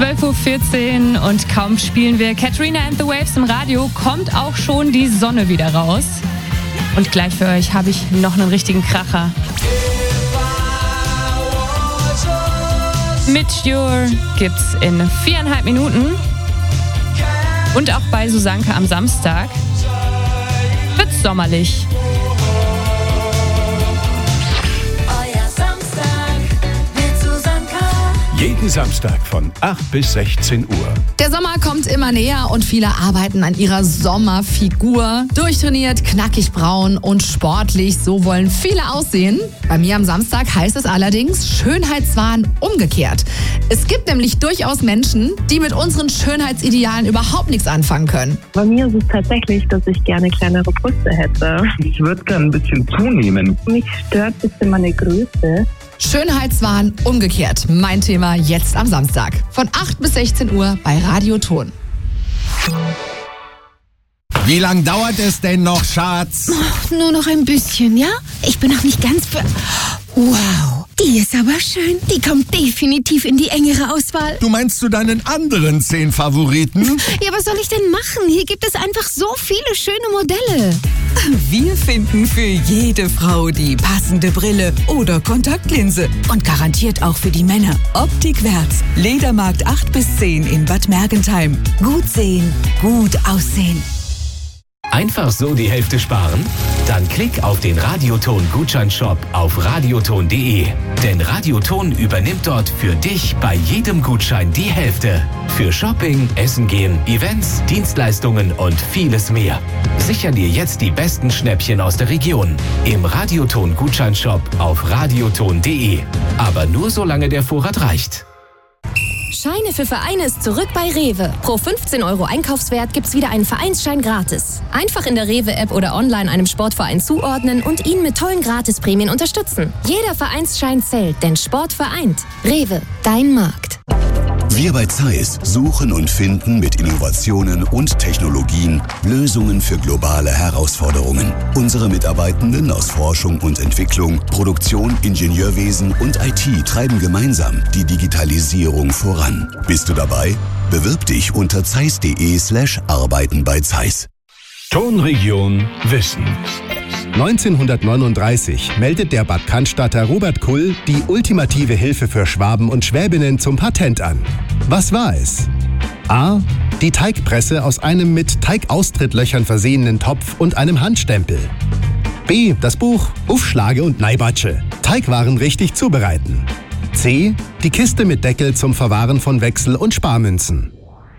12.14 Uhr und kaum spielen wir Katrina and the Waves im Radio, kommt auch schon die Sonne wieder raus. Und gleich für euch habe ich noch einen richtigen Kracher. Mit Your gibt's in 4,5 Minuten. Und auch bei Susanke am Samstag wird's sommerlich. Jeden Samstag von 8 bis 16 Uhr. Der Sommer kommt immer näher und viele arbeiten an ihrer Sommerfigur. Durchtrainiert, knackig braun und sportlich, so wollen viele aussehen. Bei mir am Samstag heißt es allerdings Schönheitswahn umgekehrt. Es gibt nämlich durchaus Menschen, die mit unseren Schönheitsidealen überhaupt nichts anfangen können. Bei mir ist es tatsächlich, dass ich gerne kleinere Brüste hätte. Ich würde gerne ein bisschen zunehmen. Mich stört ein bisschen meine Größe. Schönheitswahn umgekehrt. Mein Thema jetzt am Samstag. Von 8 bis 16 Uhr bei Radio Ton. Wie lang dauert es denn noch, Schatz? Nur noch ein bisschen, ja? Ich bin noch nicht ganz Wow, die ist aber schön. Die kommt definitiv in die engere Auswahl. Du meinst zu deinen anderen 10 Favoriten? Ja, was soll ich denn machen? Hier gibt es einfach so viele schöne Modelle. Wir finden für jede Frau die passende Brille oder Kontaktlinse. Und garantiert auch für die Männer. Optik Wärts. Ledermarkt 8 bis 10 in Bad Mergentheim. Gut sehen, gut aussehen. Einfach so die Hälfte sparen? Dann klick auf den Radioton-Gutscheinshop auf radioton.de. Denn Radioton übernimmt dort für dich bei jedem Gutschein die Hälfte. Für Shopping, Essen gehen, Events, Dienstleistungen und vieles mehr. Sicher dir jetzt die besten Schnäppchen aus der Region. Im Radioton-Gutscheinshop auf radioton.de. Aber nur solange der Vorrat reicht. Scheine für Vereine ist zurück bei Rewe. Pro 15 € Einkaufswert gibt's wieder einen Vereinsschein gratis. Einfach in der Rewe-App oder online einem Sportverein zuordnen und ihn mit tollen Gratisprämien unterstützen. Jeder Vereinsschein zählt, denn Sport vereint. Rewe, dein Markt. Wir bei Zeiss suchen und finden mit Innovationen und Technologien Lösungen für globale Herausforderungen. Unsere Mitarbeitenden aus Forschung und Entwicklung, Produktion, Ingenieurwesen und IT treiben gemeinsam die Digitalisierung voran. Bist du dabei? Bewirb dich unter zeiss.de/arbeiten bei Zeiss. Tonregion Wissen. 1939 meldet der Bad Cannstatter Robert Kull die ultimative Hilfe für Schwaben und Schwäbinnen zum Patent an. Was war es? A. Die Teigpresse aus einem mit Teigaustrittlöchern versehenen Topf und einem Handstempel. B. Das Buch Ufschlage und Neibatsche. Teigwaren richtig zubereiten. C. Die Kiste mit Deckel zum Verwahren von Wechsel- und Sparmünzen.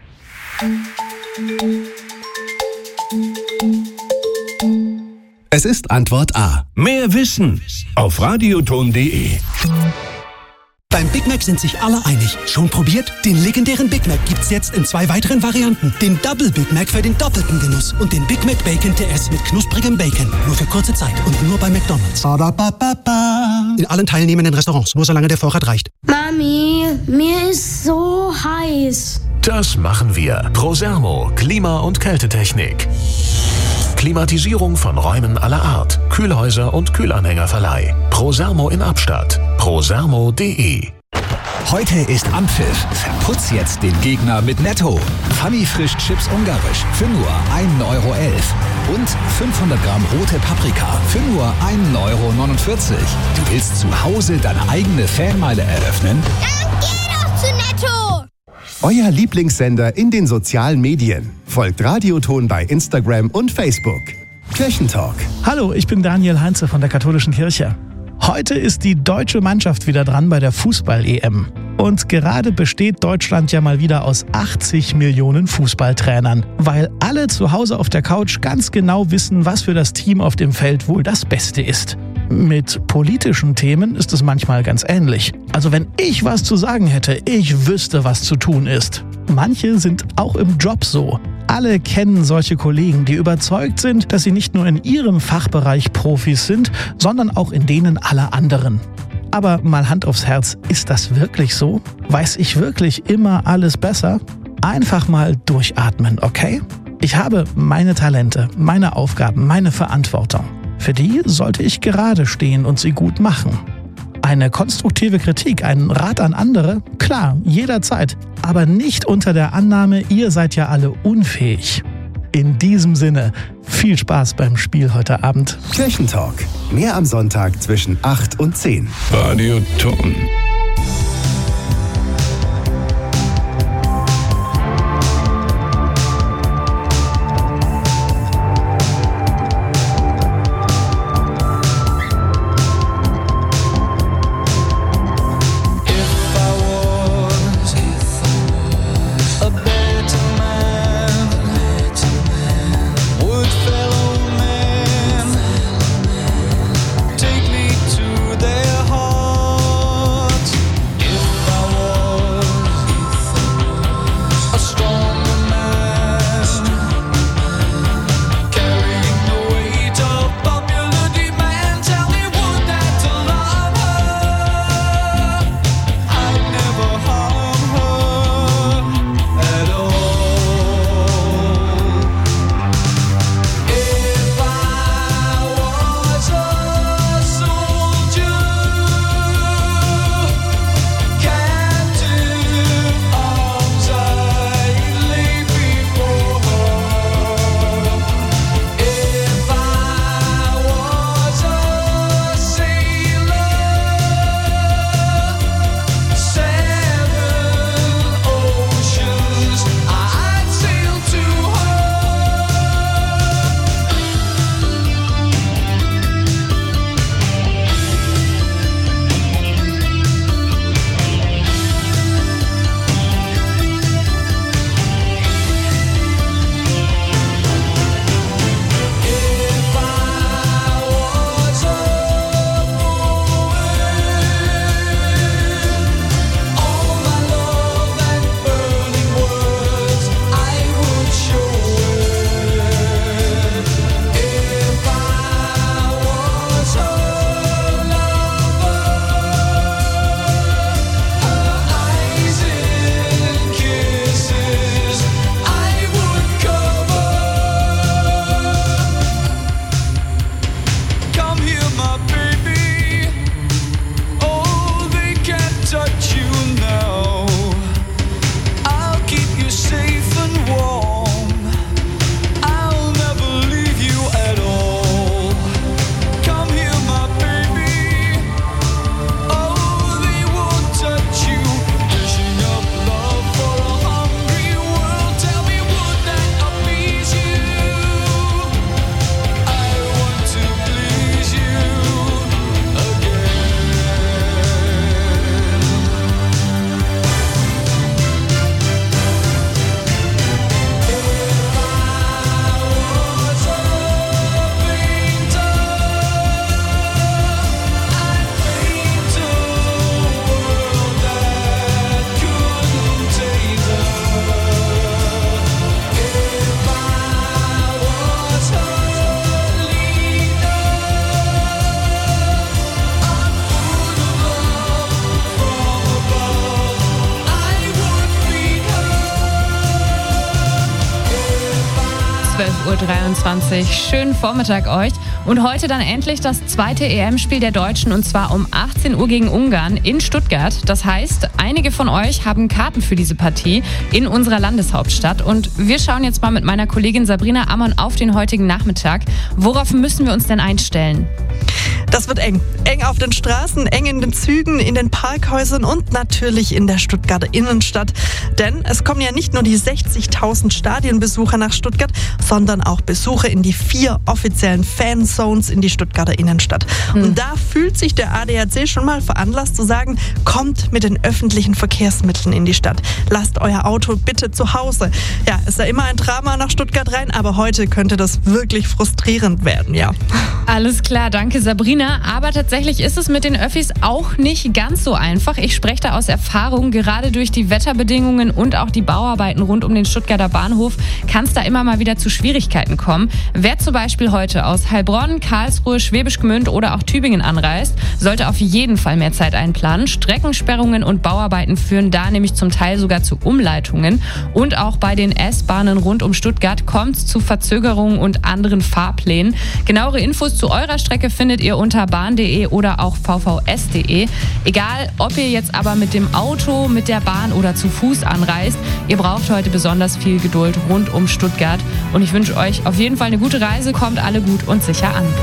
Es ist Antwort A. Mehr Wissen auf radioton.de. Beim Big Mac sind sich alle einig. Schon probiert? Den legendären Big Mac gibt's jetzt in 2 weiteren Varianten. Den Double Big Mac für den doppelten Genuss und den Big Mac Bacon TS mit knusprigem Bacon. Nur für kurze Zeit und nur bei McDonald's. In allen teilnehmenden Restaurants, nur solange der Vorrat reicht. Mami, mir ist so heiß. Das machen wir. Prosermo, Klima- und Kältetechnik. Klimatisierung von Räumen aller Art, Kühlhäuser und Kühlanhängerverleih. Prosermo in Abstadt. prosermo.de. Heute ist Anpfiff. Verputz jetzt den Gegner mit Netto. Funny Frisch Chips Ungarisch für nur 1,11 € und 500 Gramm rote Paprika für nur 1,49 €. Du willst zu Hause deine eigene Fanmeile eröffnen? Dann geh doch zu Netto! Euer Lieblingssender in den sozialen Medien. Folgt Radioton bei Instagram und Facebook. Kirchentalk. Hallo, ich bin Daniel Heinze von der Katholischen Kirche. Heute ist die deutsche Mannschaft wieder dran bei der Fußball-EM. Und gerade besteht Deutschland ja mal wieder aus 80 Millionen Fußballtrainern, weil alle zu Hause auf der Couch ganz genau wissen, was für das Team auf dem Feld wohl das Beste ist. Mit politischen Themen ist es manchmal ganz ähnlich. Also wenn ich was zu sagen hätte, ich wüsste, was zu tun ist. Manche sind auch im Job so. Alle kennen solche Kollegen, die überzeugt sind, dass sie nicht nur in ihrem Fachbereich Profis sind, sondern auch in denen aller anderen. Aber mal Hand aufs Herz, ist das wirklich so? Weiß ich wirklich immer alles besser? Einfach mal durchatmen, okay? Ich habe meine Talente, meine Aufgaben, meine Verantwortung. Für die sollte ich gerade stehen und sie gut machen. Eine konstruktive Kritik, ein Rat an andere? Klar, jederzeit. Aber nicht unter der Annahme, ihr seid ja alle unfähig. In diesem Sinne, viel Spaß beim Spiel heute Abend. Kirchentalk. Mehr am Sonntag zwischen 8 und 10. Radio Ton. Uhr. Schönen Vormittag euch. Und heute dann endlich das zweite EM-Spiel der Deutschen und zwar um 18 Uhr gegen Ungarn in Stuttgart. Das heißt, einige von euch haben Karten für diese Partie in unserer Landeshauptstadt. Und wir schauen jetzt mal mit meiner Kollegin Sabrina Ammann auf den heutigen Nachmittag. Worauf müssen wir uns denn einstellen? Das wird eng. Eng auf den Straßen, eng in den Zügen, in den Parkhäusern und natürlich in der Stuttgarter Innenstadt. Denn es kommen ja nicht nur die 60.000 Stadionbesucher nach Stuttgart, sondern auch Besucher in die 4 offiziellen Fanzones in die Stuttgarter Innenstadt. Und da fühlt sich der ADAC schon mal veranlasst zu sagen, kommt mit den öffentlichen Verkehrsmitteln in die Stadt. Lasst euer Auto bitte zu Hause. Ja, ist ja immer ein Drama nach Stuttgart rein, aber heute könnte das wirklich frustrierend werden, ja. Alles klar, danke Sabrina. Aber tatsächlich ist es mit den Öffis auch nicht ganz so einfach. Ich spreche da aus Erfahrung. Gerade durch die Wetterbedingungen und auch die Bauarbeiten rund um den Stuttgarter Bahnhof kann es da immer mal wieder zu Schwierigkeiten kommen. Wer zum Beispiel heute aus Heilbronn, Karlsruhe, Schwäbisch Gmünd oder auch Tübingen anreist, sollte auf jeden Fall mehr Zeit einplanen. Streckensperrungen und Bauarbeiten führen da nämlich zum Teil sogar zu Umleitungen. Und auch bei den S-Bahnen rund um Stuttgart kommt es zu Verzögerungen und anderen Fahrplänen. Genauere Infos zu eurer Strecke findet ihr unter unter bahn.de oder auch vvs.de. Egal, ob ihr jetzt aber mit dem Auto, mit der Bahn oder zu Fuß anreist, ihr braucht heute besonders viel Geduld rund um Stuttgart. Und ich wünsche euch auf jeden Fall eine gute Reise, kommt alle gut und sicher an.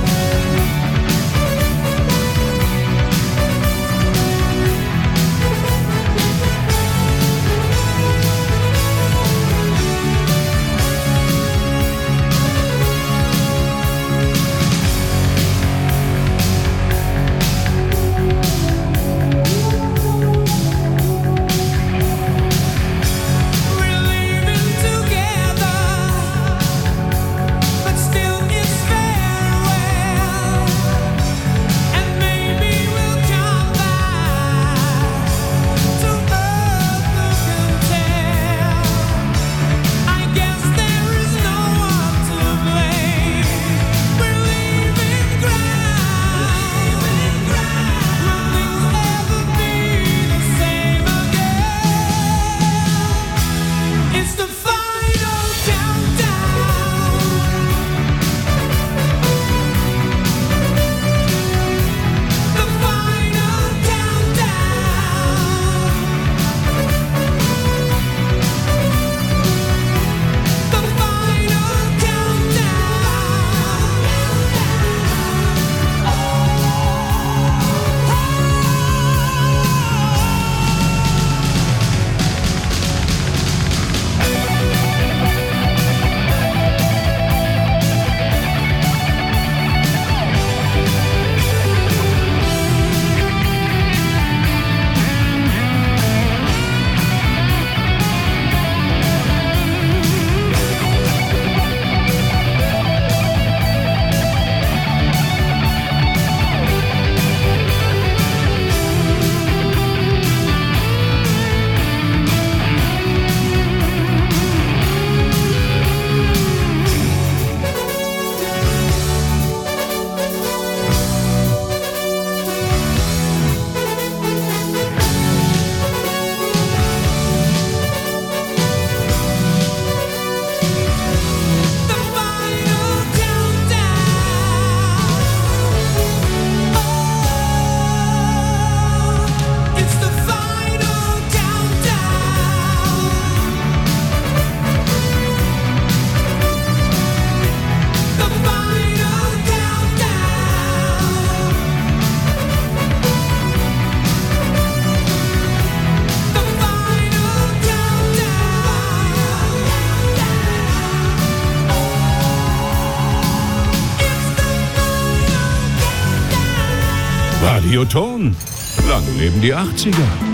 Radioton. Lang leben die 80er.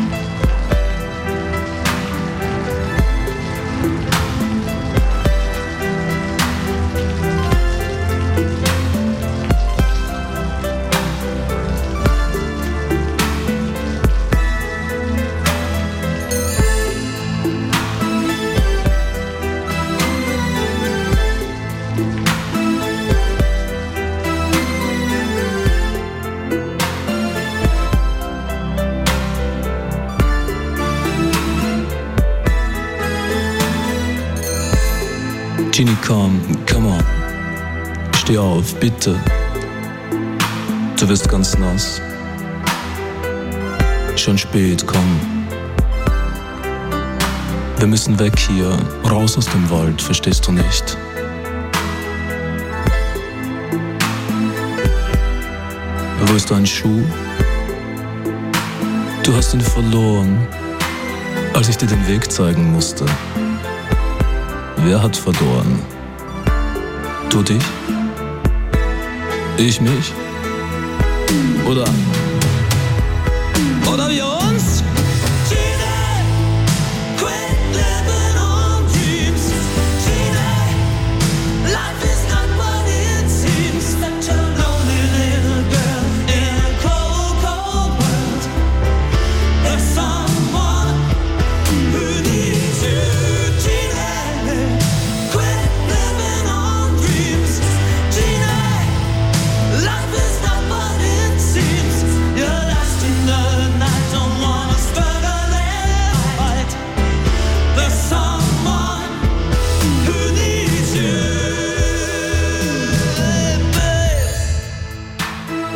Ginny, komm, come on. Steh auf, bitte. Du wirst ganz nass. Schon spät, komm. Wir müssen weg hier, raus aus dem Wald, verstehst du nicht? Wo ist dein Schuh? Du hast ihn verloren, als ich dir den Weg zeigen musste. Wer hat verloren? Du dich? Ich mich? Oder